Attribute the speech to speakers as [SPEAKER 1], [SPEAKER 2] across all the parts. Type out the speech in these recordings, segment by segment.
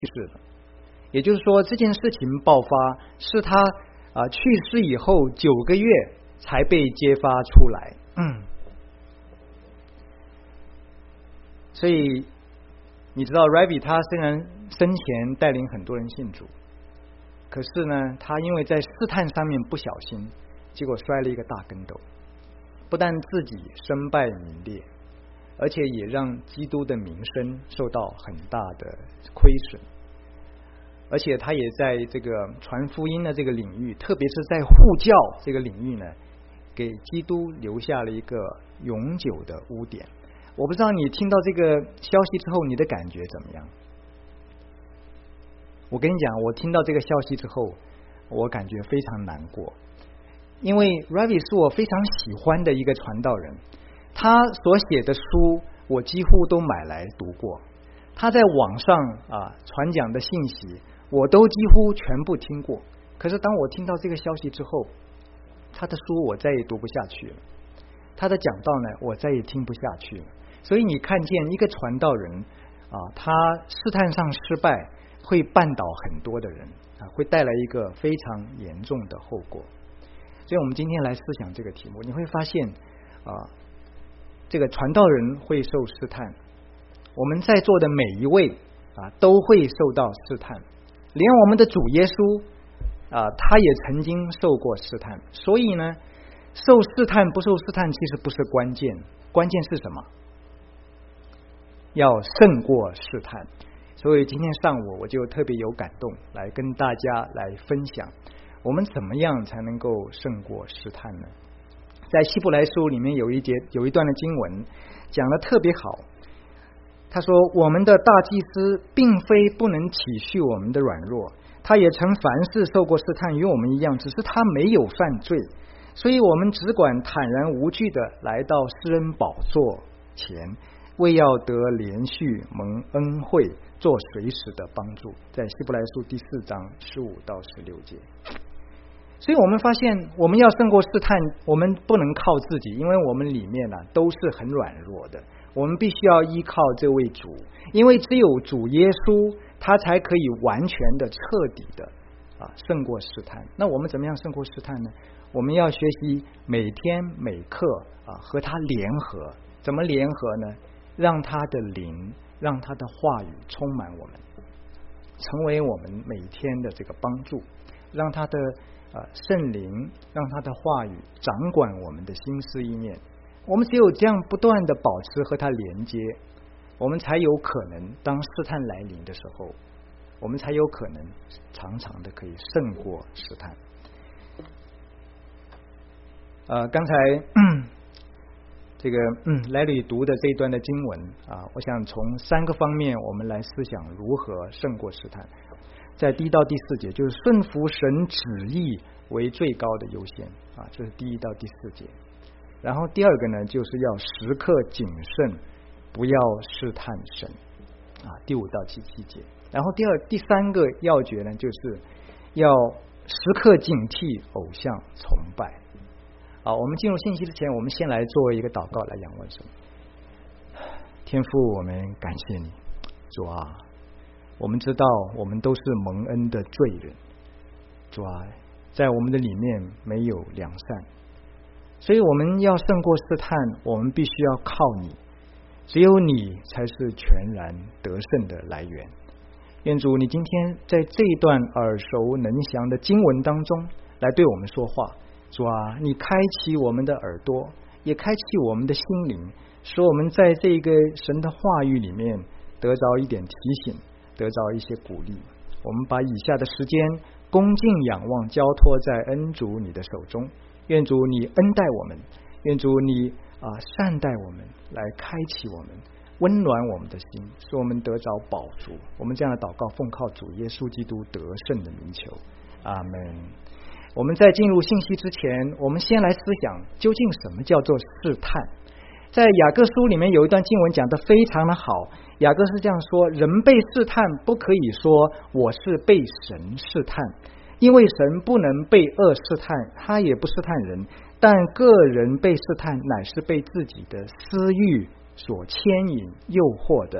[SPEAKER 1] 世了。也就是说，这件事情爆发是他去世以后9个月才被揭发出来。所以你知道 Ravi 他虽然生前带领很多人信主，可是呢，他因为在试探上面不小心，结果摔了一个大跟斗，不但自己身败名裂，而且也让基督的名声受到很大的亏损。而且他也在这个传福音的这个领域，特别是在护教这个领域呢，给基督留下了一个永久的污点。我不知道你听到这个消息之后，你的感觉怎么样？我跟你讲，我听到这个消息之后，我感觉非常难过，因为 Ravi 是我非常喜欢的一个传道人，他所写的书我几乎都买来读过，他在网上传讲的信息我都几乎全部听过。可是当我听到这个消息之后，他的书我再也读不下去了，他的讲道呢我再也听不下去了。所以你看见一个传道人他试探上失败，会绊倒很多的人会带来一个非常严重的后果。所以我们今天来思想这个题目，你会发现这个传道人会受试探，我们在座的每一位都会受到试探，连我们的主耶稣他也曾经受过试探。所以呢，受试探不受试探其实不是关键，关键是什么？要胜过试探。所以今天上午我就特别有感动，来跟大家来分享我们怎么样才能够胜过试探呢？在希伯来书里面有一段的经文讲得特别好，他说我们的大祭司并非不能体恤我们的软弱，他也曾凡事受过试探与我们一样，只是他没有犯罪，所以我们只管坦然无惧的来到施恩宝座前，为要得连续蒙恩惠，做随时的帮助。在希伯来书第4章15到16节。所以我们发现我们要胜过试探，我们不能靠自己，因为我们里面都是很软弱的，我们必须要依靠这位主，因为只有主耶稣他才可以完全的彻底的胜过试探。那我们怎么样胜过试探呢？我们要学习每天每刻和他联合。怎么联合呢？让他的灵，让他的话语充满我们，成为我们每天的这个帮助，让他的圣灵，让他的话语掌管我们的心思意念。我们只有这样不断的保持和他连接，我们才有可能当试探来临的时候，我们才有可能常常的可以胜过试探。刚才这个来里读的这一段的经文我想从3个方面我们来思想如何胜过试探。在1到第4节，就是顺服神旨意为最高的优先这是1到第4节。然后第2个呢，就是要时刻谨慎，不要试探神第5到7节。然后第3个要诀呢，就是要时刻警惕偶像崇拜。我们进入信息之前，我们先来做一个祷告来仰望神。天父，我们感谢你，主我们知道我们都是蒙恩的罪人，主在我们的里面没有良善，所以我们要胜过试探，我们必须要靠你，只有你才是全然得胜的来源。愿主你今天在这一段耳熟能详的经文当中来对我们说话。主你开启我们的耳朵，也开启我们的心灵，使我们在这个神的话语里面得着一点提醒，得着一些鼓励。我们把以下的时间恭敬仰望交托在恩主你的手中，愿主你恩待我们，愿主你善待我们，来开启我们，温暖我们的心，使我们得着饱足。我们这样的祷告奉靠主耶稣基督得胜的名求，阿们。我们在进入信息之前，我们先来思想究竟什么叫做试探。在雅各书里面有一段经文讲得非常的好，雅各是这样说：人被试探不可以说我是被神试探，因为神不能被恶试探，他也不试探人，但个人被试探乃是被自己的私欲所牵引诱惑的。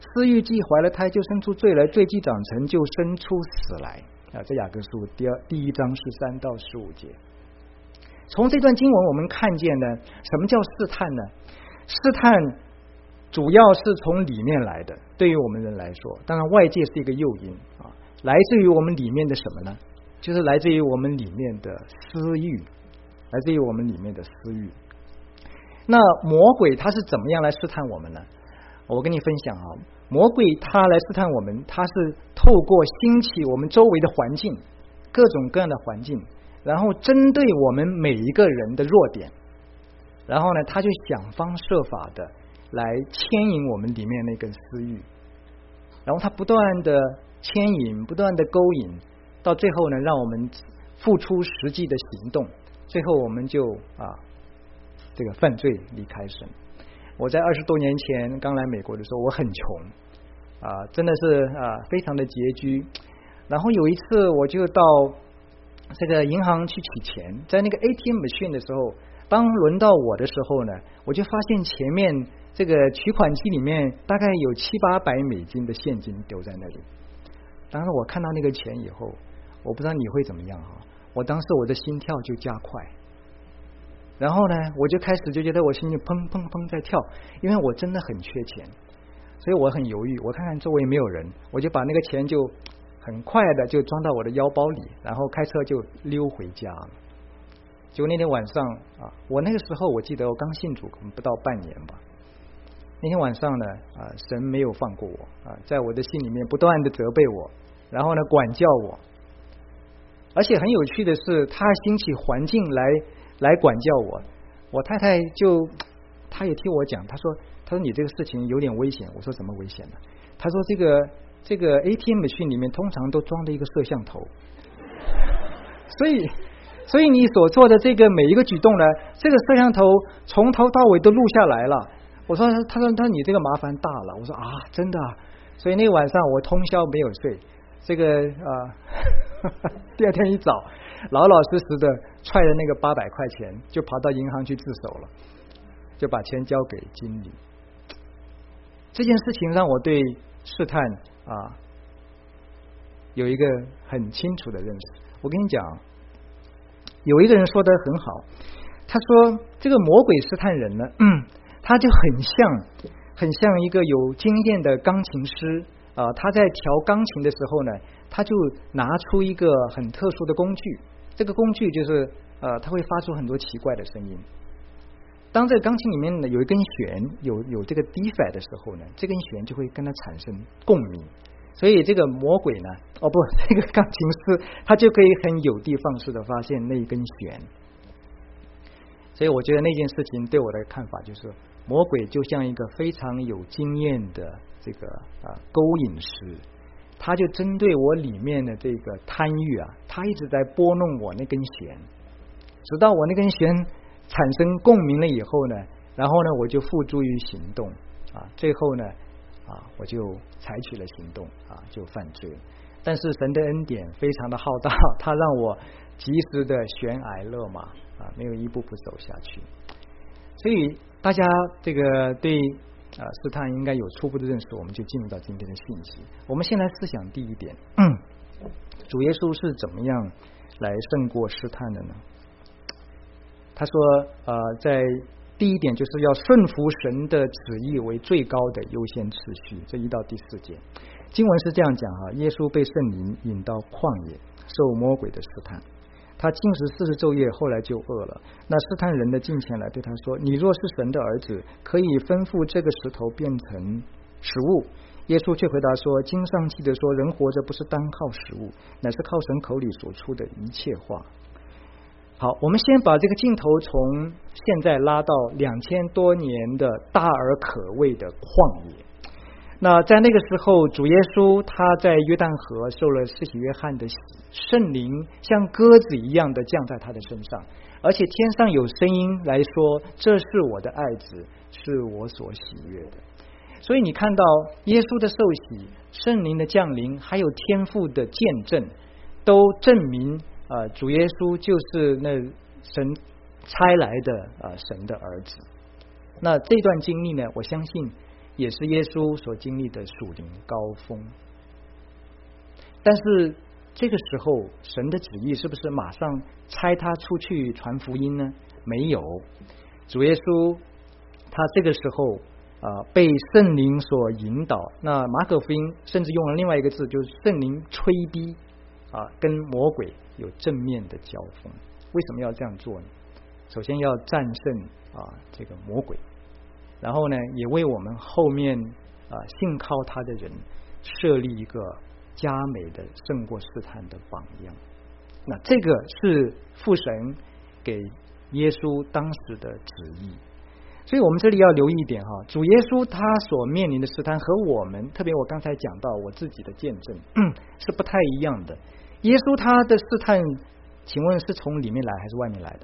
[SPEAKER 1] 私欲既怀了胎，就生出罪来；罪既长成，就生出死来。在雅各书第一章13到15节。从这段经文我们看见呢，什么叫试探呢？试探主要是从里面来的，对于我们人来说，当然外界是一个诱因啊，来自于我们里面的什么呢？就是来自于我们里面的私欲，来自于我们里面的私欲。那魔鬼他是怎么样来试探我们呢？我跟你分享啊，魔鬼他来试探我们，他是透过兴起我们周围的环境，各种各样的环境，然后针对我们每一个人的弱点，然后呢，他就想方设法的来牵引我们里面那根私欲，然后他不断的牵引，不断的勾引，到最后呢，让我们付出实际的行动，最后我们就这个犯罪离开神。我在20多年前刚来美国的时候，我很穷真的是非常的拮据。然后有一次我就到这个银行去取钱，在那个 ATM machine 的时候，当轮到我的时候呢，我就发现前面这个取款机里面大概有700-800美金的现金丢在那里。当时我看到那个钱以后，我不知道你会怎么样我当时我的心跳就加快，然后呢，我就开始就觉得我心里砰砰砰在跳，因为我真的很缺钱，所以我很犹豫，我看看周围没有人，我就把那个钱就很快的就装到我的腰包里，然后开车就溜回家了。结果那天晚上我那个时候我记得我刚信主可能不到半年吧，那天晚上呢神没有放过我在我的心里面不断的责备我，然后呢管教我，而且很有趣的是，他兴起环境来管教我。我太太她也听我讲，她说你这个事情有点危险。我说什么危险呢？她说这个 ATM machine 里面通常都装了一个摄像头，所以你所做的这个每一个举动呢，这个摄像头从头到尾都录下来了。她说你这个麻烦大了。我说真的所以那个晚上我通宵没有睡，这个第二天一早老老实实的揣着那个800块钱就跑到银行去自首了，就把钱交给经理。这件事情让我对试探有一个很清楚的认识。我跟你讲，有一个人说的很好，他说这个魔鬼试探人呢，他就很像一个有经验的钢琴师他在调钢琴的时候呢，他就拿出一个很特殊的工具，这个工具就是它会发出很多奇怪的声音。当这个钢琴里面呢有一根弦有这个 defect 的时候呢，这根弦就会跟它产生共鸣，所以这个魔鬼呢这个钢琴师他就可以很有的放矢的发现那一根弦。所以我觉得那件事情对我的看法就是，魔鬼就像一个非常有经验的这个勾引师，他就针对我里面的这个贪欲他一直在拨弄我那根弦，直到我那根弦产生共鸣了以后呢，然后呢我就付诸于行动最后呢我就采取了行动就犯罪了。但是神的恩典非常的浩大，他让我及时的悬崖勒马没有一步步走下去。所以大家这个对试探应该有初步的认识，我们就进入到今天的信息。我们先来思想第一点，主耶稣是怎么样来胜过试探的呢？他说在第一点就是要顺服神的旨意为最高的优先次序，这1到第4节经文是这样讲耶稣被圣灵引到旷野，受魔鬼的试探，他禁食40昼夜，后来就饿了。那试探人的近前来对他说，你若是神的儿子，可以吩咐这个石头变成食物。耶稣却回答说，经上记得说，人活着不是单靠食物，乃是靠神口里所出的一切话。好，我们先把这个镜头从现在拉到2000多年的大而可畏的旷野。那在那个时候，主耶稣他在约旦河受了施洗约翰的洗，圣灵像鸽子一样的降在他的身上，而且天上有声音来说，这是我的爱子，是我所喜悦的。所以你看到耶稣的受洗，圣灵的降临，还有天父的见证，都证明主耶稣就是那神差来的神的儿子。那这段经历呢，我相信也是耶稣所经历的属灵高峰。但是这个时候，神的旨意是不是马上差他出去传福音呢？没有，主耶稣他这个时候被圣灵所引导。那马可福音甚至用了另外一个字，就是圣灵催逼跟魔鬼有正面的交锋。为什么要这样做呢？首先要战胜这个魔鬼，然后呢，也为我们后面信靠他的人设立一个佳美的胜过试探的榜样。那这个是父神给耶稣当时的旨意。所以我们这里要留意一点主耶稣他所面临的试探和我们，特别我刚才讲到我自己的见证是不太一样的。耶稣他的试探，请问是从里面来还是外面来的？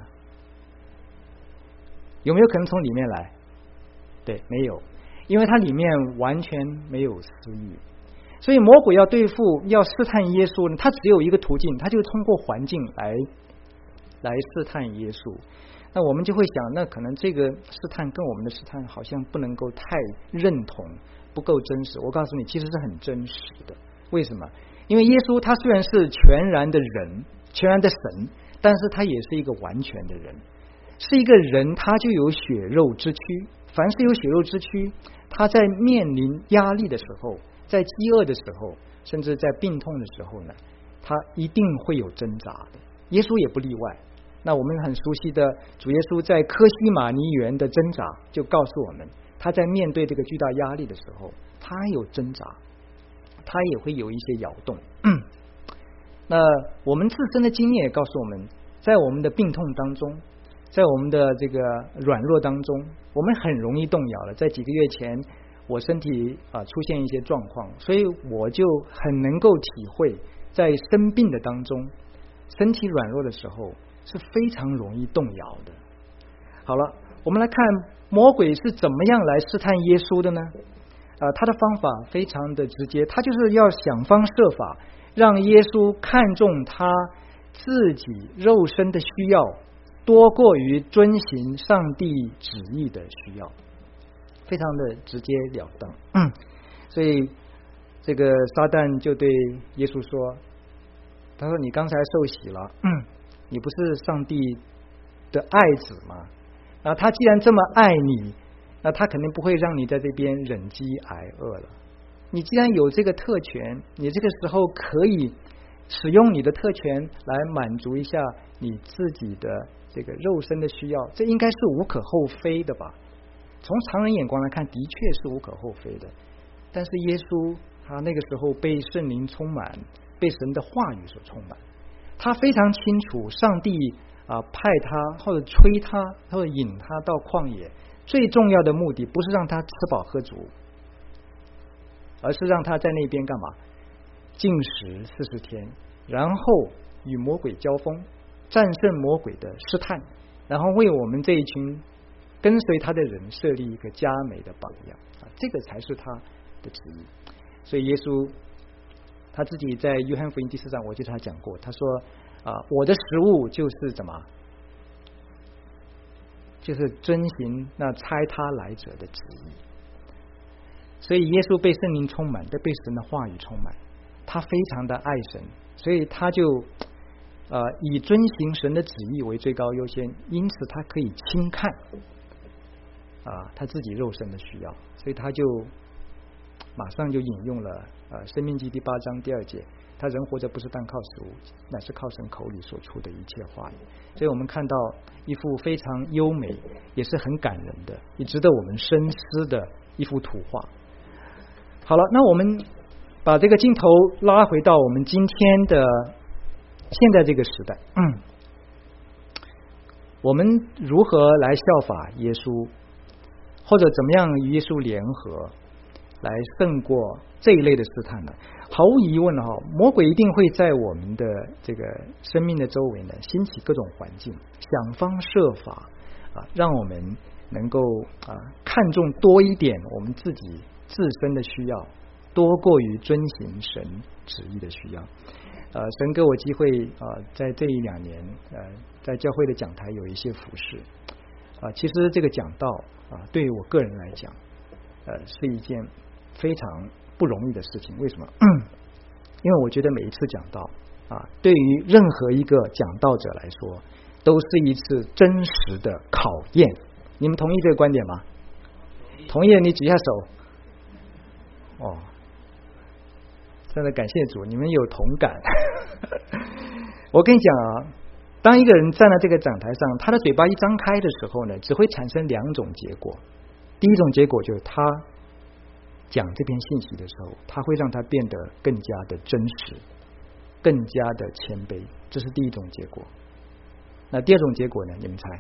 [SPEAKER 1] 有没有可能从里面来？对，没有，因为他里面完全没有私欲。所以魔鬼要对付要试探耶稣呢，他只有一个途径，他就通过环境来试探耶稣。那我们就会想，那可能这个试探跟我们的试探好像不能够太认同，不够真实。我告诉你，其实是很真实的。为什么？因为耶稣他虽然是全然的人，全然的神，但是他也是一个完全的人。是一个人，他就有血肉之躯。凡是有血肉之躯，他在面临压力的时候，在饥饿的时候，甚至在病痛的时候呢，他一定会有挣扎的。耶稣也不例外。那我们很熟悉的主耶稣在客西马尼园的挣扎，就告诉我们，他在面对这个巨大压力的时候，他有挣扎，他也会有一些摇动。那我们自身的经验也告诉我们，在我们的病痛当中，在我们的这个软弱当中，我们很容易动摇了。在几个月前，我身体出现一些状况，所以我就很能够体会，在生病的当中，身体软弱的时候是非常容易动摇的。好了，我们来看魔鬼是怎么样来试探耶稣的呢？他的方法非常的直接，他就是要想方设法让耶稣看重他自己肉身的需要，多过于遵行上帝旨意的需要，非常的直截了当。所以这个撒旦就对耶稣说，他说你刚才受洗了，你不是上帝的爱子吗？他既然这么爱你，那他肯定不会让你在这边忍饥挨饿了。你既然有这个特权，你这个时候可以使用你的特权来满足一下你自己的这个肉身的需要，这应该是无可厚非的吧？从常人眼光来看，的确是无可厚非的。但是耶稣他那个时候被圣灵充满，被神的话语所充满，他非常清楚上帝派他或者催他或者引他到旷野，最重要的目的不是让他吃饱喝足，而是让他在那边干嘛？禁食40天，然后与魔鬼交锋，战胜魔鬼的试探，然后为我们这一群跟随他的人设立一个佳美的榜样。这个才是他的旨意。所以耶稣他自己在约翰福音第4章，我记得他讲过，他说我的食物就是怎么，就是遵行那差他来者的旨意。所以耶稣被圣灵充满，被神的话语充满，他非常的爱神，所以他就以遵行神的旨意为最高优先，因此他可以轻看他自己肉身的需要，所以他就马上就引用了申命记第8章第2节，他人活着不是单靠食物，乃是靠神口里所出的一切话语。所以我们看到一幅非常优美也是很感人的，也值得我们深思的一幅图画。好了，那我们把这个镜头拉回到我们今天的现在这个时代，我们如何来效法耶稣，或者怎么样与耶稣联合来胜过这一类的试探呢？毫无疑问魔鬼一定会在我们的这个生命的周围呢兴起各种环境，想方设法让我们能够看重多一点我们自己自身的需要，多过于遵行神旨意的需要。神给我机会在这1-2年在教会的讲台有一些服事其实这个讲道对于我个人来讲是一件非常不容易的事情。为什么？因为我觉得每一次讲道啊，对于任何一个讲道者来说，都是一次真实的考验。你们同意这个观点吗？同意的你举下手。哦，真的感谢主，你们有同感。我跟你讲啊，当一个人站在这个讲台上，他的嘴巴一张开的时候呢，只会产生2种结果。第一种结果就是他讲这篇信息的时候，他会让他变得更加的真实，更加的谦卑，这是第一种结果。那第二种结果呢？你们猜？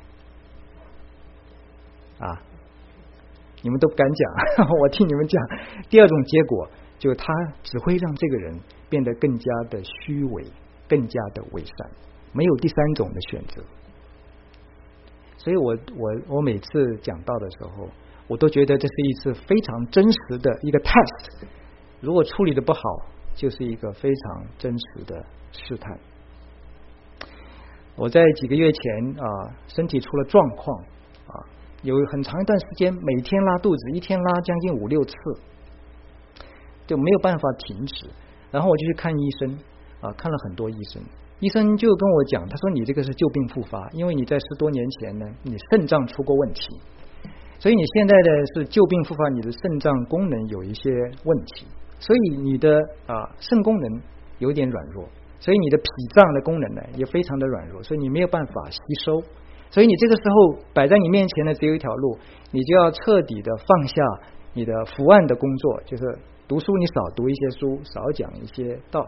[SPEAKER 1] 啊，你们都不敢讲，我替你们讲。第二种结果就是他只会让这个人变得更加的虚伪，更加的伪善，没有第3种的选择。所以我每次讲道的时候，我都觉得这是一次非常真实的一个 test， 如果处理的不好，就是一个非常真实的试探。我在几个月前身体出了状况有很长一段时间每天拉肚子，一天拉将近5-6次，就没有办法停止。然后我就去看医生看了很多医生，医生就跟我讲，他说你这个是旧病复发，因为你在10多年前呢，你肾脏出过问题，所以你现在的是旧病复发，你的肾脏功能有一些问题，所以你的肾功能有点软弱，所以你的脾脏的功能呢也非常的软弱，所以你没有办法吸收，所以你这个时候摆在你面前的只有一条路，你就要彻底的放下你的伏案的工作，就是读书你少读一些书，少讲一些道，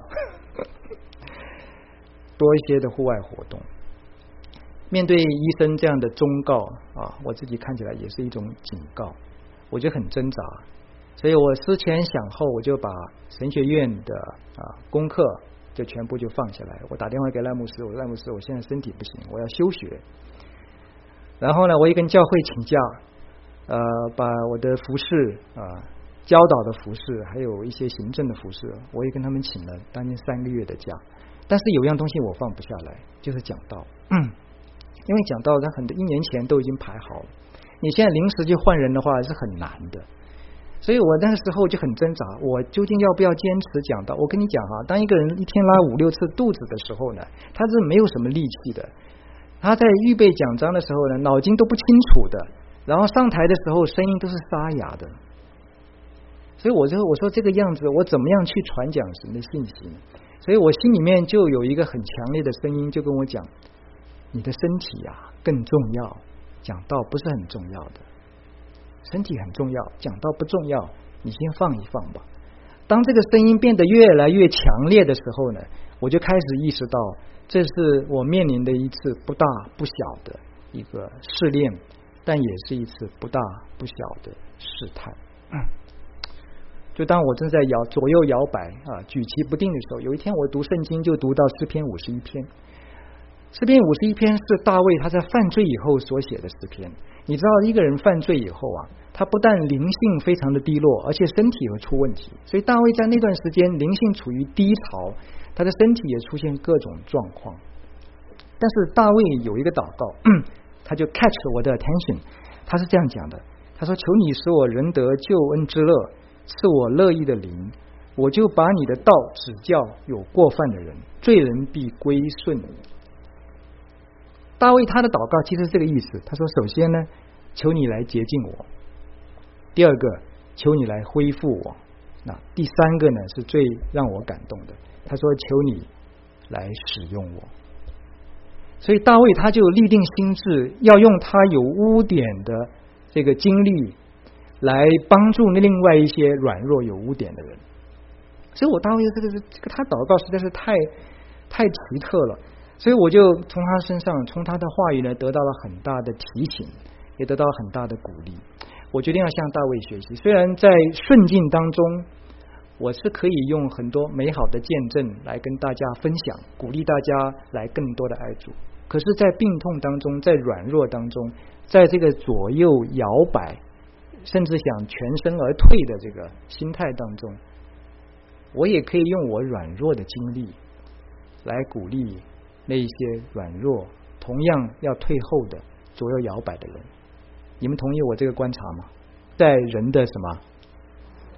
[SPEAKER 1] 多一些的户外活动。面对医生这样的忠告我自己看起来也是一种警告，我就很挣扎，所以我思前想后，我就把神学院的功课就全部就放下来。我打电话给赖牧师，我说赖牧师，我现在身体不行，我要休学。然后呢，我也跟教会请假，把我的服事教导的服事，还有一些行政的服事，我也跟他们请了将近3个月的假。但是有样东西我放不下来，就是讲道。因为讲道他很多1年前都已经排好了，你现在临时就换人的话是很难的。所以我那个时候就很挣扎，我究竟要不要坚持讲道？我跟你讲当一个人一天拉5-6次肚子的时候呢，他是没有什么力气的，他在预备讲章的时候呢，脑筋都不清楚的，然后上台的时候声音都是沙哑的。所以我说这个样子，我怎么样去传讲神的信息呢？所以我心里面就有一个很强烈的声音，就跟我讲，你的身体更重要，讲道不是很重要的。身体很重要，讲道不重要，你先放一放吧。当这个声音变得越来越强烈的时候呢，我就开始意识到，这是我面临的一次不大不小的一个试炼，但也是一次不大不小的试探。就当我正在左右摇摆举棋不定的时候，有一天我读圣经就读到诗篇51篇。诗篇51篇是大卫他在犯罪以后所写的诗篇。你知道一个人犯罪以后他不但灵性非常的低落，而且身体也会出问题。所以大卫在那段时间灵性处于低潮，他的身体也出现各种状况。但是大卫有一个祷告他就 catch 我的 attention， 他是这样讲的，他说，求你使我人得救恩之乐，赐我乐意的灵，我就把你的道指教有过犯的人，罪人必归顺你。大卫他的祷告其实是这个意思，他说，首先呢，求你来洁净我，第二个，求你来恢复我，那第3个呢是最让我感动的，他说，求你来使用我。所以大卫他就立定心志，要用他有污点的这个经历来帮助另外一些软弱有污点的人。所以我大卫这个他祷告实在是太奇特了，所以我就从他身上，从他的话语呢，得到了很大的提醒，也得到很大的鼓励。我决定要向大卫学习。虽然在顺境当中，我是可以用很多美好的见证来跟大家分享，鼓励大家来更多的爱主。可是在病痛当中，在软弱当中，在这个左右摇摆，甚至想全身而退的这个心态当中，我也可以用我软弱的经历来鼓励那一些软弱同样要退后的左右摇摆的人。你们同意我这个观察吗？在人的什么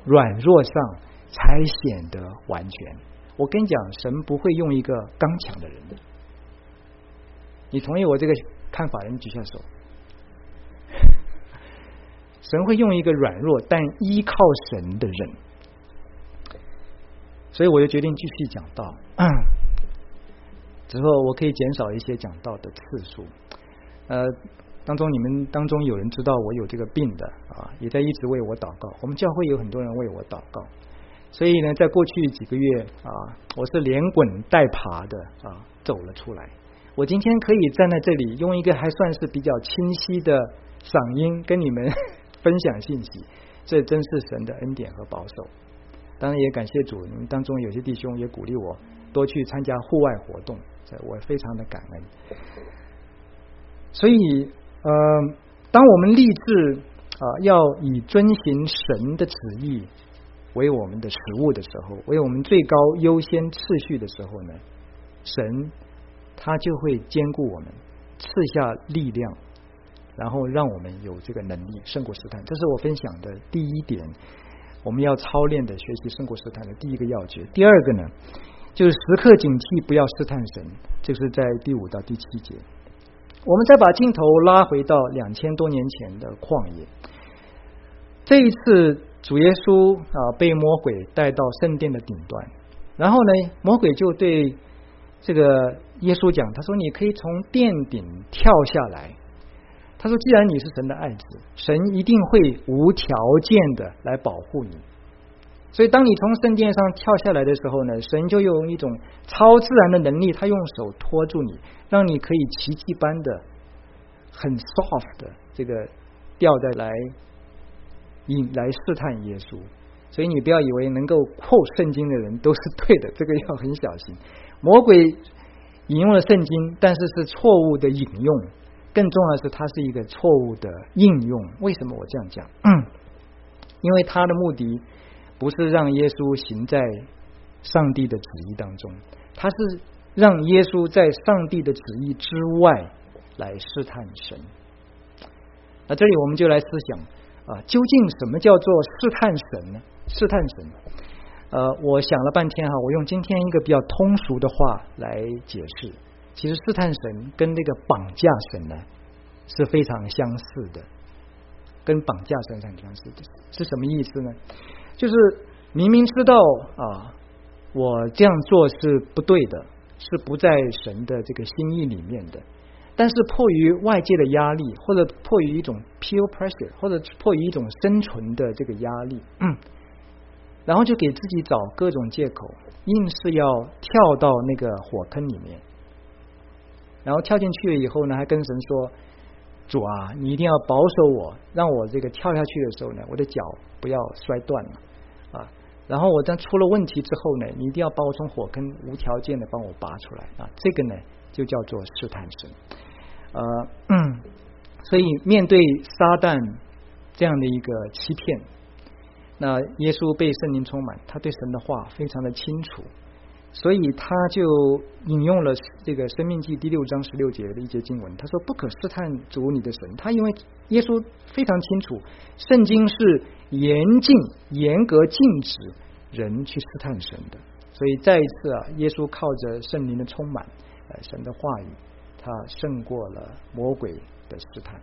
[SPEAKER 1] 软弱上才显得完全。我跟你讲，神不会用一个刚强的人的。你同意我这个看法的，你举下手。神会用一个软弱但依靠神的人。所以我就决定继续讲道，之后我可以减少一些讲道的次数。你们当中有人知道我有这个病的啊，也在一直为我祷告。我们教会有很多人为我祷告，所以呢，在过去几个月啊，我是连滚带爬的啊走了出来。我今天可以站在这里，用一个还算是比较清晰的嗓音跟你们分享信息，这真是神的恩典和保守。当然也感谢主，你们当中有些弟兄也鼓励我多去参加户外活动，我非常的感恩。所以当我们立志要以遵行神的旨意为我们的食物的时候，为我们最高优先次序的时候呢，神他就会兼顾我们，赐下力量，然后让我们有这个能力胜过试探。这是我分享的第一点，我们要操练的学习胜过试探的第一个要诀。第二个呢，就是时刻警惕不要试探神，这是在第5到第7节。我们再把镜头拉回到2000多年前的旷野。这一次主耶稣被魔鬼带到圣殿的顶端，然后呢，魔鬼就对这个耶稣讲，他说你可以从殿顶跳下来。他说既然你是神的爱子，神一定会无条件的来保护你。所以当你从圣殿上跳下来的时候呢，神就用一种超自然的能力，他用手托住你，让你可以奇迹般的很 soft 的这个掉在来试探耶稣。所以你不要以为能够quote圣经的人都是对的，这个要很小心。魔鬼引用了圣经，但是是错误的引用，更重要的是它是一个错误的应用。为什么我这样讲？因为他的目的不是让耶稣行在上帝的旨意当中，他是让耶稣在上帝的旨意之外来试探神。那这里我们就来思想究竟什么叫做试探神呢？试探神我想了半天我用今天一个比较通俗的话来解释。其实试探神跟那个绑架神呢是非常相似的，跟绑架神很相似的。是什么意思呢？就是明明知道我这样做是不对的，是不在神的这个心意里面的，但是迫于外界的压力，或者迫于一种 peer pressure， 或者迫于一种生存的这个压力，然后就给自己找各种借口，硬是要跳到那个火坑里面。然后跳进去了以后呢，还跟神说，主啊，你一定要保守我，让我这个跳下去的时候呢，我的脚不要摔断了然后我当出了问题之后呢，你一定要把我从火坑无条件的帮我拔出来这个呢就叫做试探神。所以面对撒旦这样的一个欺骗，那耶稣被圣灵充满，他对神的话非常的清楚，所以他就引用了这个申命记第6章16节的一节经文，他说不可试探主你的神。他因为耶稣非常清楚圣经是严格禁止人去试探神的，所以再一次耶稣靠着圣灵的充满神的话语，他胜过了魔鬼的试探。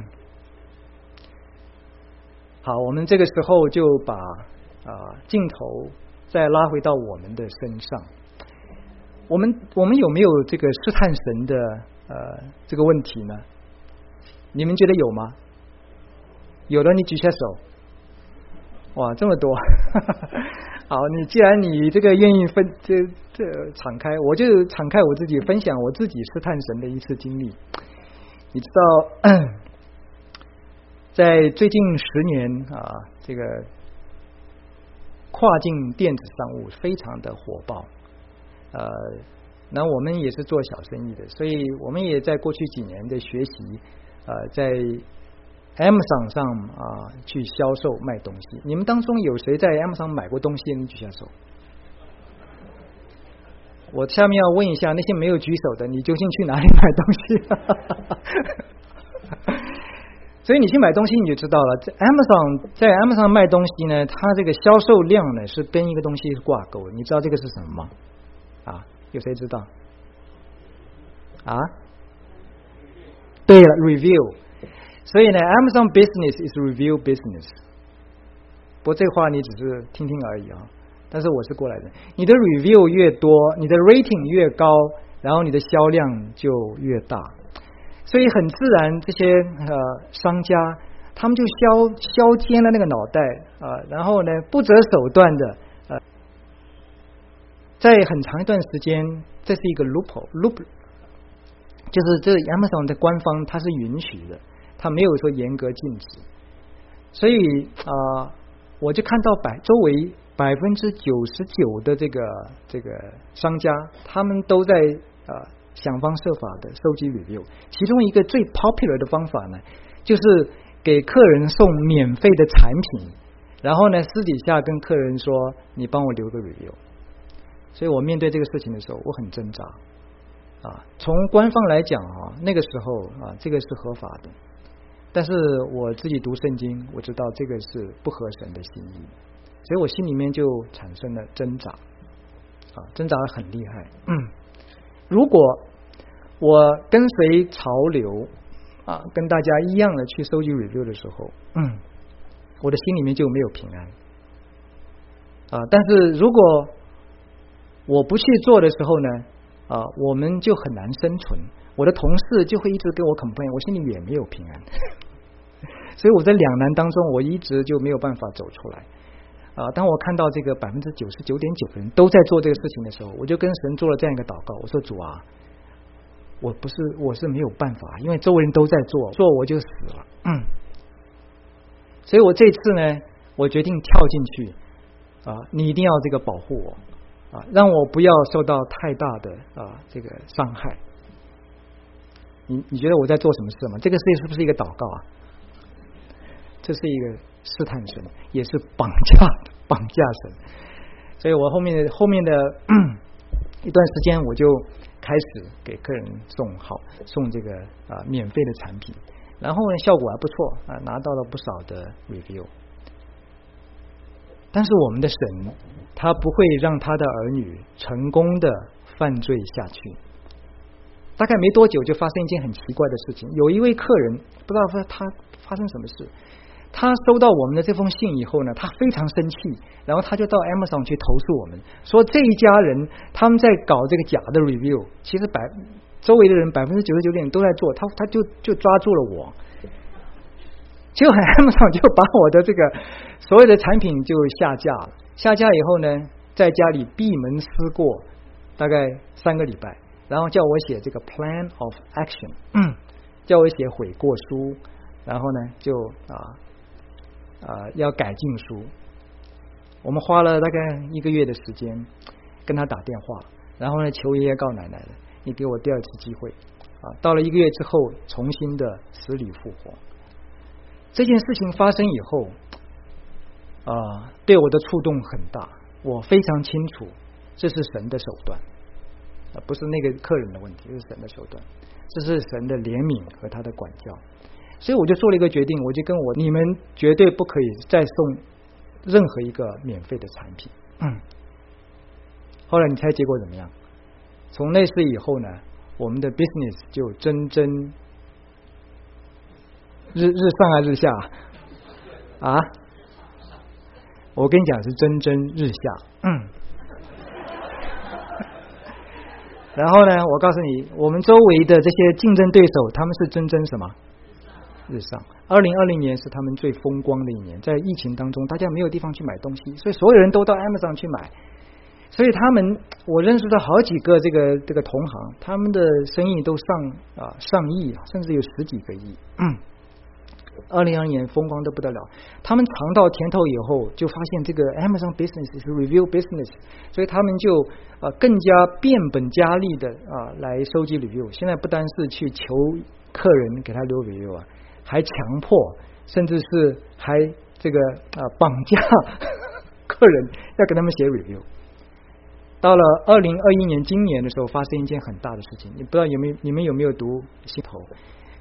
[SPEAKER 1] 好，我们这个时候就把镜头再拉回到我们的身上。我们有没有这个试探神的这个问题呢？你们觉得有吗？有的你举下手。哇，这么多好，既然你这个愿意敞开，我就敞开我自己分享我自己试探神的一次经历。你知道在最近10年这个跨境电子商务非常的火爆，那我们也是做小生意的，所以我们也在过去几年的学习在 Amazon 上去销售卖东西。你们当中有谁在 Amazon 买过东西？你举下手。我下面要问一下那些没有举手的，你究竟去哪里买东西所以你去买东西你就知道了，在 Amazon 卖东西呢，它这个销售量呢是跟一个东西是挂钩的。你知道这个是什么吗？啊，有谁知道？啊，对了 ，review。所以呢 ，Amazon business is review business。不过这话你只是听听而已啊。但是我是过来人，你的 review 越多，你的 rating 越高，然后你的销量就越大。所以很自然，这些商家他们就削尖了那个脑袋然后呢不择手段的在很长一段时间，这是一个 loop， 就是这 Amazon 的官方它是允许的，它没有说严格禁止。所以我就看到周围99%的这个商家，他们都在想方设法的收集 review。其中一个最 popular 的方法呢，就是给客人送免费的产品，然后呢私底下跟客人说你帮我留个 review。所以我面对这个事情的时候，我很挣扎从官方来讲那个时候这个是合法的，但是我自己读圣经，我知道这个是不合神的心意，所以我心里面就产生了挣扎挣扎得很厉害。如果我跟随潮流跟大家一样的去收集 review 的时候，我的心里面就没有平安但是如果我不去做的时候呢我们就很难生存，我的同事就会一直跟我 complain， 我心里也没有平安所以我在两难当中，我一直就没有办法走出来当我看到这个99.9%的人都在做这个事情的时候，我就跟神做了这样一个祷告，我说主我是没有办法，因为周围人都在做我就死了所以我这次呢，我决定跳进去你一定要这个保护我让我不要受到太大的这个伤害。你觉得我在做什么事吗？这个事是不是一个祷告这是一个试探神，也是绑架神。所以我后面的一段时间，我就开始给客人送这个免费的产品，然后呢效果还不错拿到了不少的 review。但是我们的神他不会让他的儿女成功的犯罪下去。大概没多久就发生一件很奇怪的事情，有一位客人不知道他发生什么事，他收到我们的这封信以后呢，他非常生气，然后他就到 Amazon 去投诉我们，说这一家人他们在搞这个假的 review， 其实周围的人99.9%都在做，他就抓住了我，结果 Amazon 就把我的这个所有的产品就下架了。下架以后呢，在家里闭门思过大概3个礼拜，然后叫我写这个 plan of action， 叫我写悔过书，然后呢就要改进书。我们花了大概1个月的时间跟他打电话，然后呢求爷爷告奶奶的，你给我第二次机会到了1个月之后，重新的死里复活。这件事情发生以后对我的触动很大，我非常清楚这是神的手段不是那个客人的问题，这是神的手段，这是神的怜悯和他的管教。所以我就做了一个决定，我就跟你们绝对不可以再送任何一个免费的产品后来你猜结果怎么样？从那次以后呢，我们的 business 就蒸日上还是日下我跟你讲是蒸日下然后呢我告诉你，我们周围的这些竞争对手他们是蒸什么？日上。2020年是他们最风光的一年，在疫情当中大家没有地方去买东西，所以所有人都到 Amazon 去买，所以我认识到好几个这个同行，他们的生意都上亿甚至有10几个亿2020年风光得不得了，他们尝到甜头以后就发现这个 Amazon business 是 review business， 所以他们就更加变本加厉的来收集 review。 现在不单是去求客人给他留 review还强迫甚至是还这个绑架客人要给他们写 review。 到了2021年今年的时候发生一件很大的事情，你不知道你们有没有读信头，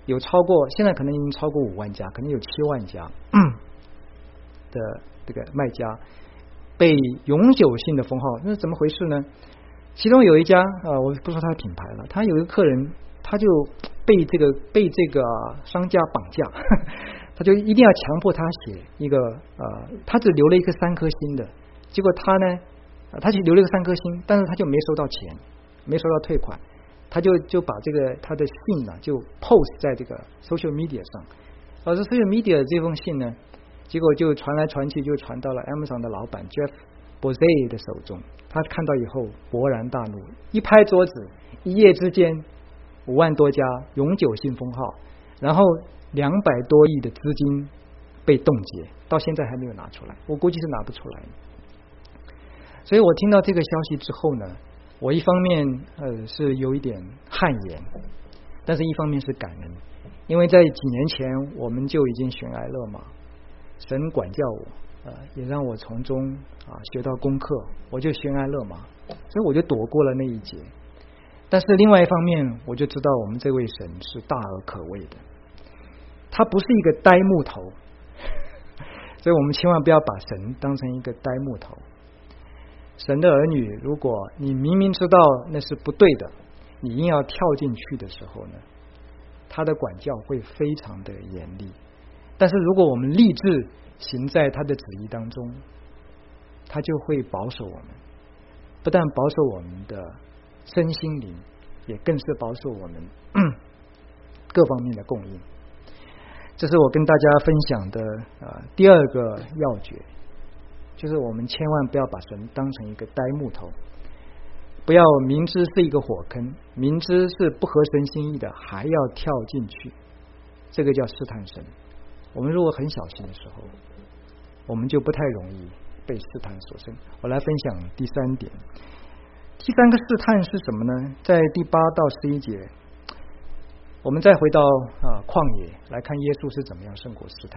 [SPEAKER 1] 有现在可能已经超过5万家，可能有7万家的这个卖家被永久性的封号。那怎么回事呢？其中有一家我不说他的品牌了，他有一个客人，他就被这个商家绑架他就一定要强迫他写一个他只留了一个3颗星的，结果他呢他就留了一个3颗星，但是他就没收到钱，没收到退款，他就把这个他的信呢就 post 在这个 social media 上，这 social media 这封信呢，结果就传来传去，就传到了 Amazon 的老板 Jeff Bezos 的手中。他看到以后勃然大怒，一拍桌子，一夜之间5万多家永久性封号，然后200多亿的资金被冻结，到现在还没有拿出来，我估计是拿不出来。所以我听到这个消息之后呢，我一方面是有一点汗颜，但是一方面是感恩，因为在几年前我们就已经悬崖勒马，神管教我，也让我从中学到功课，我就悬崖勒马，所以我就躲过了那一劫。但是另外一方面，我就知道我们这位神是大而可畏的，他不是一个呆木头，所以我们千万不要把神当成一个呆木头。神的儿女，如果你明明知道那是不对的，你硬要跳进去的时候呢，他的管教会非常的严厉。但是如果我们立志行在他的旨意当中，他就会保守我们，不但保守我们的身心灵，也更是保守我们各方面的供应。这是我跟大家分享的第2个要诀，就是我们千万不要把神当成一个呆木头，不要明知是一个火坑，明知是不合神心意的，还要跳进去，这个叫试探神。我们如果很小心的时候，我们就不太容易被试探所胜。我来分享第3点。第3个试探是什么呢？在第8到11节，我们再回到旷野来看耶稣是怎么样胜过试探。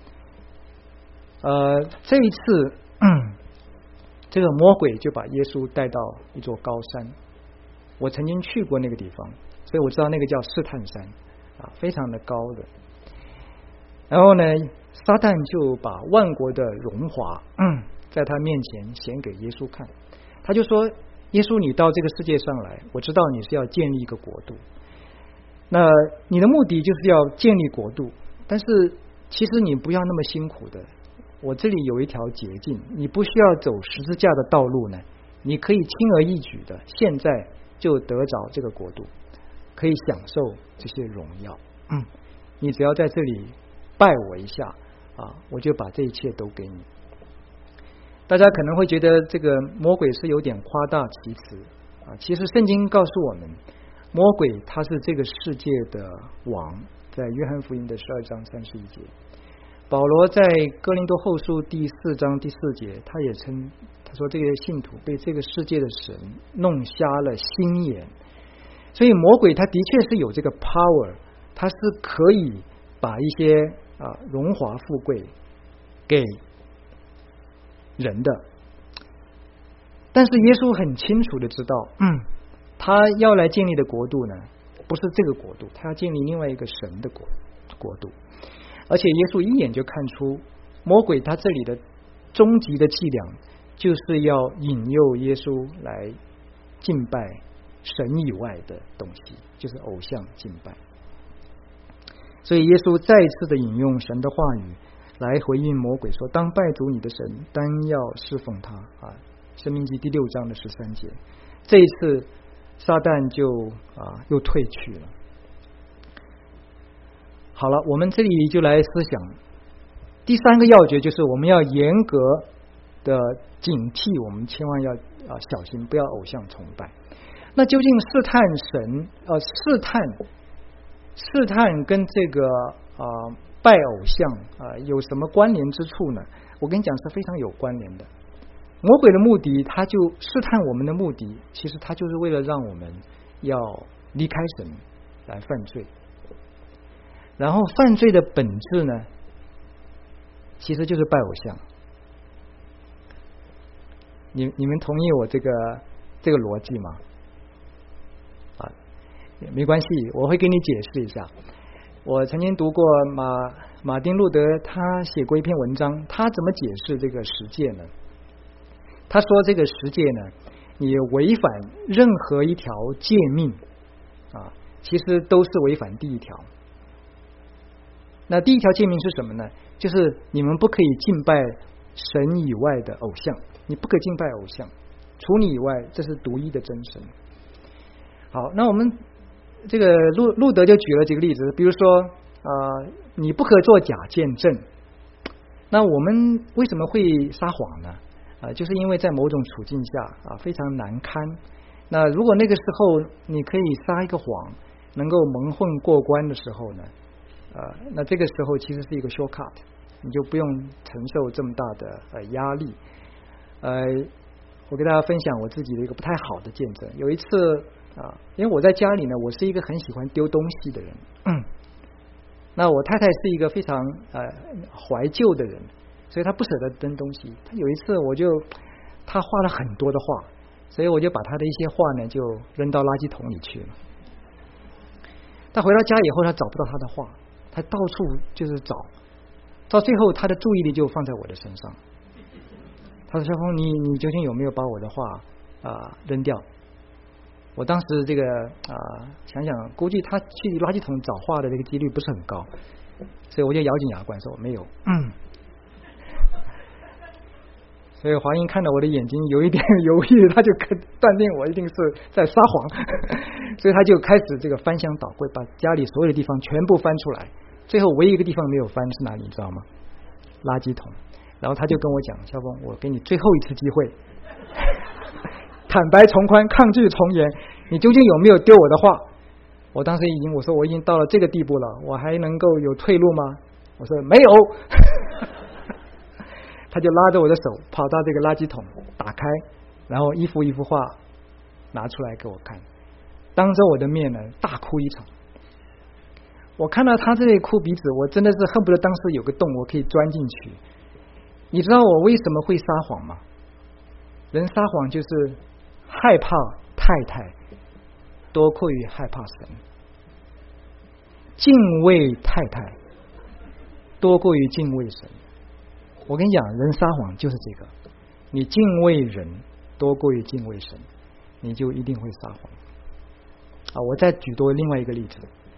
[SPEAKER 1] 这一次这个魔鬼就把耶稣带到一座高山，我曾经去过那个地方，所以我知道那个叫试探山非常的高的。然后呢，撒旦就把万国的荣华在他面前显给耶稣看，他就说，耶稣你到这个世界上来，我知道你是要建立一个国度，那你的目的就是要建立国度，但是其实你不要那么辛苦的，我这里有一条捷径，你不需要走十字架的道路呢，你可以轻而易举的现在就得着这个国度，可以享受这些荣耀。你只要在这里拜我一下我就把这一切都给你。大家可能会觉得这个魔鬼是有点夸大其词其实圣经告诉我们，魔鬼他是这个世界的王，在约翰福音的12章31节，保罗在哥林多后书第4章第4节，他也称，他说这个信徒被这个世界的神弄瞎了心眼，所以魔鬼他的确是有这个 power， 他是可以把一些荣华富贵给人的。但是耶稣很清楚的知道他要来建立的国度呢，不是这个国度，他要建立另外一个神的国度。而且耶稣一眼就看出魔鬼他这里的终极的伎俩，就是要引诱耶稣来敬拜神以外的东西，就是偶像敬拜。所以耶稣再一次的引用神的话语来回应魔鬼说，当拜主你的神，单要侍奉他申命记第6章的13节。这一次撒旦就又退去了。好了，我们这里就来思想第3个要诀，就是我们要严格的警惕，我们千万要小心，不要偶像崇拜。那究竟试探神试探跟这个拜偶像有什么关联之处呢？我跟你讲是非常有关联的。魔鬼的目的，他就试探我们的目的，其实他就是为了让我们要离开神来犯罪。然后犯罪的本质呢，其实就是拜偶像。你们同意我这个逻辑吗？没关系，我会给你解释一下。 我曾经读过马丁路德，他写过一篇文章，他怎么解释这个十诫呢？他说这个十诫呢，你违反任何一条诫命啊，其实都是违反第一条。那第一条诫命是什么呢？就是你们不可以敬拜神以外的偶像，你不可敬拜偶像，除你以外，这是独一的真神。好，那我们这个路德就举了几个例子，比如说你不可做假见证。那我们为什么会撒谎呢？就是因为在某种处境下非常难堪。那如果那个时候你可以撒一个谎，能够蒙混过关的时候呢，那这个时候其实是一个 shortcut， 你就不用承受这么大的压力。我给大家分享我自己的一个不太好的见证。有一次因为我在家里呢，我是一个很喜欢丢东西的人。那我太太是一个非常怀旧的人，所以她不舍得扔东西。她有一次她画了很多的画，所以我就把她的一些画呢就扔到垃圾桶里去了。她回到家以后，她找不到她的画，她到处就是找，到最后她的注意力就放在我的身上。她说：“小峰，你究竟有没有把我的画扔掉？”我当时这个想想，估计他去垃圾桶找画的这个几率不是很高，所以我就咬紧牙关说没有。所以华英看到我的眼睛有一点犹豫，他就断定我一定是在撒谎，所以他就开始这个翻箱倒柜，把家里所有的地方全部翻出来，最后唯一一个地方没有翻是哪里，你知道吗？垃圾桶。然后他就跟我讲：“小峰，我给你最后一次机会。”坦白从宽，抗拒从严，你究竟有没有丢我的话？我当时我说我已经到了这个地步了，我还能够有退路吗？我说没有。他就拉着我的手跑到这个垃圾桶，打开，然后一幅一幅画拿出来给我看，当着我的面呢大哭一场。我看到他这里哭鼻子，我真的是恨不得当时有个洞我可以钻进去。你知道我为什么会撒谎吗？人撒谎就是害怕太太多过于害怕神，敬畏太太多过于敬畏神。我跟你讲，人撒谎就是这个，你敬畏人多过于敬畏神，你就一定会撒谎。我再举多另外一个例子，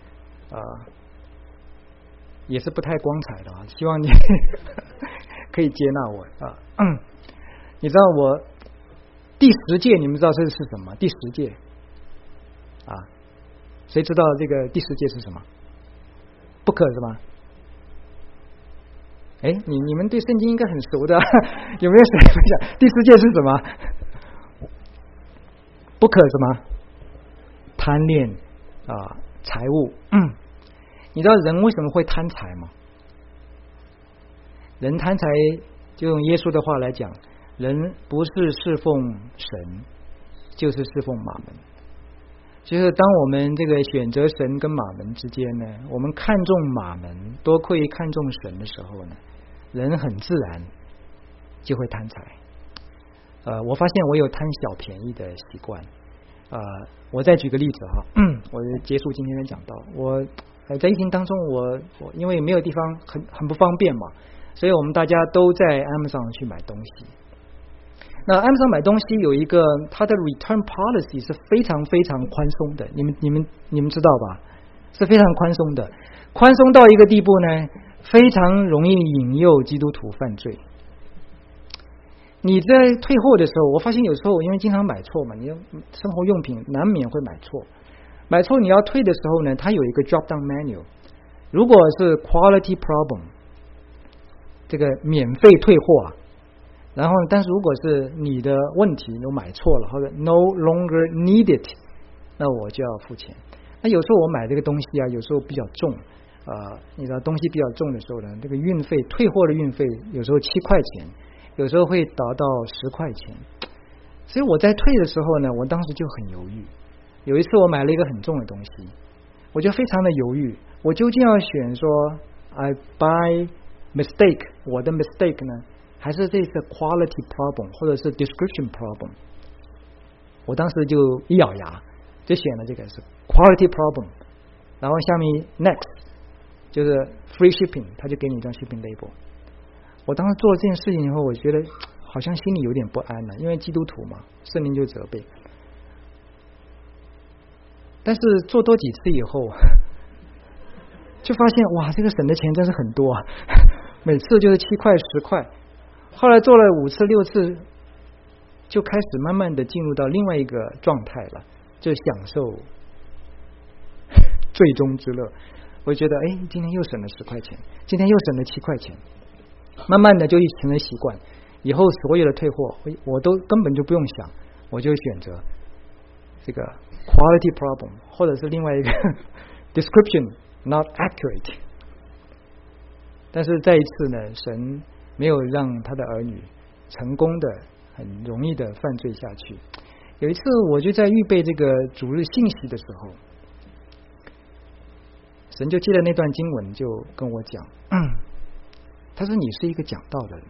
[SPEAKER 1] 也是不太光彩的希望你可以接纳我你知道我第10诫，你们知道这是什么？第10诫谁知道这个第10诫是什么？不可是吗？你们对圣经应该很熟的，有没有谁分享第10诫是什么？不可什么？贪恋财物。你知道人为什么会贪财吗？人贪财，就用耶稣的话来讲，人不是侍奉神，就是侍奉马门。就是当我们这个选择神跟马门之间呢，我们看重马门多过于看重神的时候呢，人很自然就会贪财。我发现我有贪小便宜的习惯。我再举个例子我结束今天的讲道。我在疫情当中，我因为没有地方很不方便嘛，所以我们大家都在 Amazon 去买东西。那 Amazon 买东西有一个它的 return policy 是非常非常宽松的，你们知道吧？是非常宽松的，宽松到一个地步呢，非常容易引诱基督徒犯罪。你在退货的时候，我发现有时候因为经常买错嘛，你生活用品难免会买错。买错你要退的时候呢，它有一个 drop down menu， 如果是 quality problem， 这个免费退货然后但是如果是你的问题你买错了或者 no longer need it， 那我就要付钱。那有时候我买这个东西有时候比较重你知道东西比较重的时候呢，这个运费退货的运费有时候7块钱，有时候会达到10块钱。所以我在退的时候呢，我当时就很犹豫。有一次我买了一个很重的东西，我就非常的犹豫，我究竟要选说 I buy mistake， 我的 mistake 呢，还是这个 quality problem 或者是 description problem。 我当时就一咬牙就选了这个是 quality problem， 然后下面 next 就是 free shipping， 他就给你一张 shipping label。我当时做了这件事情以后，我觉得好像心里有点不安了，因为基督徒嘛，圣灵就责备。但是做多几次以后，就发现哇，这个省的钱真是很多啊，每次就是7块10块。后来做了5次6次，就开始慢慢的进入到另外一个状态了，就享受最终之乐。我觉得哎，今天又省了10块钱，今天又省了7块钱，慢慢的就成了习惯。以后所有的退货，我都根本就不用想，我就选择这个 quality problem， 或者是另外一个 description not accurate。但是再一次呢，神没有让他的儿女成功的、很容易的犯罪下去。有一次，我就在预备这个主日信息的时候，神就借了那段经文，就跟我讲，他说：“你是一个讲道的人，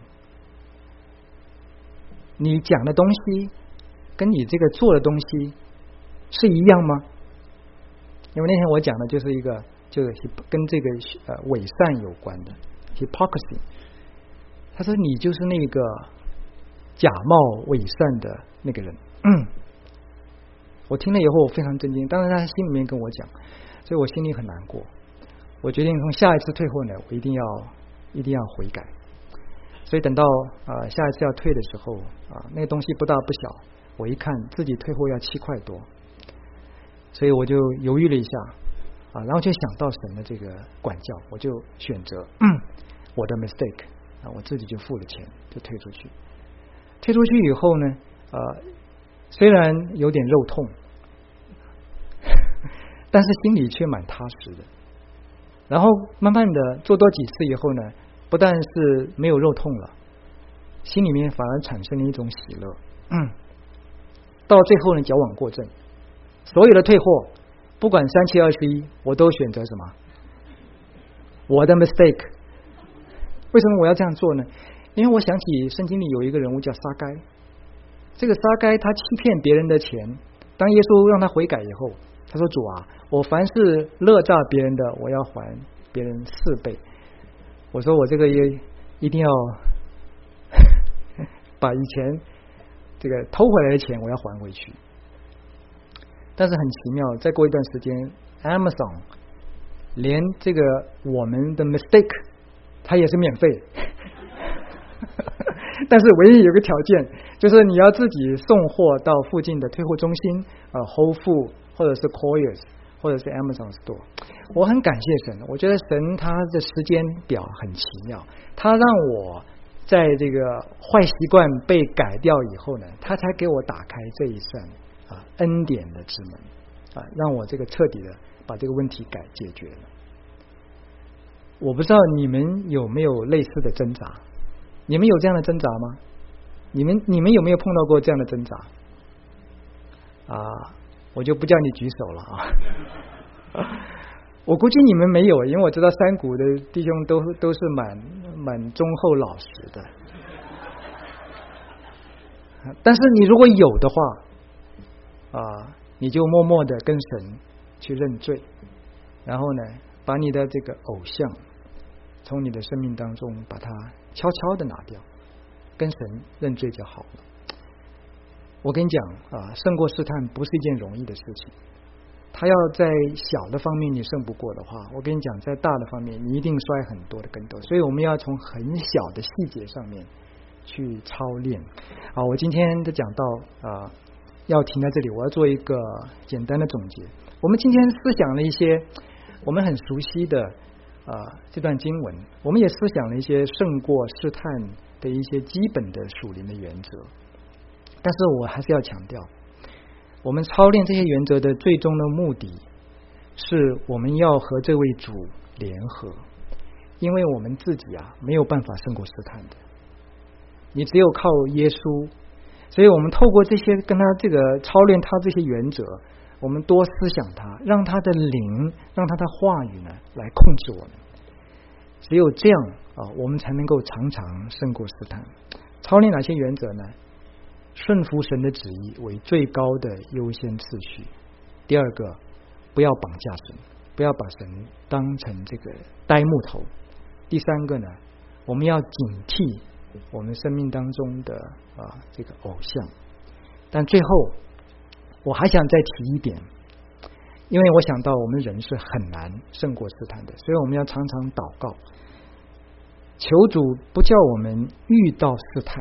[SPEAKER 1] 你讲的东西跟你这个做的东西是一样吗？”因为那天我讲的就是一个，就是跟这个伪善有关的 hypocrisy。他说：“你就是那个假冒伪善的那个人。”我听了以后我非常震惊，当然他心里面跟我讲，所以我心里很难过。我决定从下一次退货呢，我一定要悔改。所以等到下一次要退的时候那个东西不大不小，我一看自己退货要7块多，所以我就犹豫了一下然后就想到神的这个管教，我就选择我的 mistake我自己就付了钱，就退出去。退出去以后呢虽然有点肉痛，但是心里却蛮踏实的。然后慢慢的做多几次以后呢，不但是没有肉痛了，心里面反而产生了一种喜乐。到最后呢，矫枉过正，所有的退货不管3721，我都选择什么？我的 mistake。为什么我要这样做呢？因为我想起圣经里有一个人物叫撒该，这个撒该他欺骗别人的钱，当耶稣让他悔改以后，他说：“主啊，我凡是勒诈别人的，我要还别人4倍。”我说我这个也一定要把以前这个偷回来的钱我要还回去。但是很奇妙，再过一段时间 Amazon 连这个我们的 mistake 它也是免费但是唯一有个条件，就是你要自己送货到附近的退货中心Whole Foods 或者是 Colliers 或者是 Amazon Store。 我很感谢神，我觉得神他的时间表很奇妙，他让我在这个坏习惯被改掉以后呢，他才给我打开这一扇恩典的之门让我这个彻底的把这个问题解决了。我不知道你们有没有类似的挣扎？你们有这样的挣扎吗？你们有没有碰到过这样的挣扎我就不叫你举手了我估计你们没有，因为我知道山谷的弟兄都是蛮忠厚老实的但是你如果有的话你就默默的跟神去认罪，然后呢把你的这个偶像从你的生命当中把它悄悄的拿掉，跟神认罪就好了。我跟你讲胜过试探不是一件容易的事情，他要在小的方面你胜不过的话，我跟你讲在大的方面你一定摔很多的跟头，所以我们要从很小的细节上面去操练我今天的讲到要停在这里，我要做一个简单的总结。我们今天思想了一些我们很熟悉的这段经文，我们也思想了一些胜过试探的一些基本的属灵的原则，但是我还是要强调，我们操练这些原则的最终的目的是我们要和这位主联合，因为我们自己没有办法胜过试探的，你只有靠耶稣。所以我们透过这些跟他这个操练他这些原则，我们多思想他，让他的灵，让他的话语呢来控制我们。只有这样我们才能够常常胜过试探。操练哪些原则呢？顺服神的旨意为最高的优先次序。第二个，不要绑架神。 不要把神当成这个呆木头。第三个呢，我们要警惕我们生命当中的这个偶像。但最后我还想再提一点，因为我想到我们人是很难胜过试探的，所以我们要常常祷告，求主不叫我们遇到试探，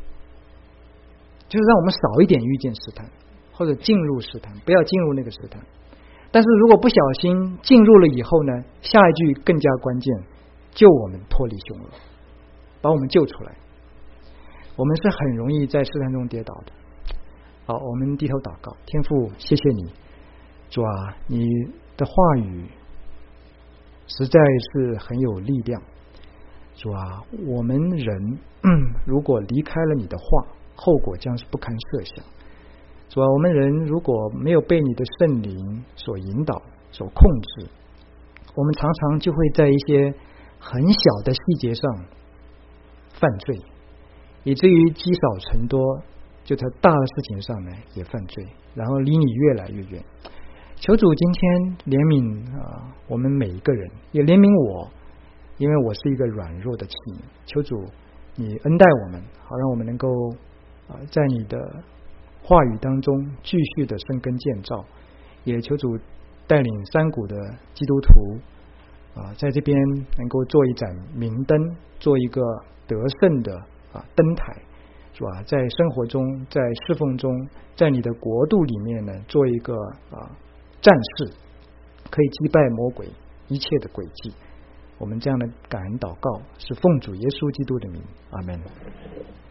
[SPEAKER 1] 就是让我们少一点遇见试探，或者进入试探，不要进入那个试探。但是如果不小心进入了以后呢，下一句更加关键，救我们脱离凶恶，把我们救出来。我们是很容易在试探中跌倒的。好，我们低头祷告。天父，谢谢你，主啊，你的话语实在是很有力量。主啊，我们人如果离开了你的话，后果将是不堪设想。主啊，我们人如果没有被你的圣灵所引导、所控制，我们常常就会在一些很小的细节上犯罪，以至于积少成多，就在大的事情上呢也犯罪，然后离你越来越远。求主今天怜悯我们每一个人，也怜悯我，因为我是一个软弱的器皿。求主你恩待我们，好让我们能够在你的话语当中继续的生根建造。也求主带领山谷的基督徒在这边能够做一盏明灯，做一个得胜的灯台，是吧？在生活中，在侍奉中，在你的国度里面呢，做一个战士，可以击败魔鬼一切的诡计。我们这样的感恩祷告是奉主耶稣基督的名，阿们。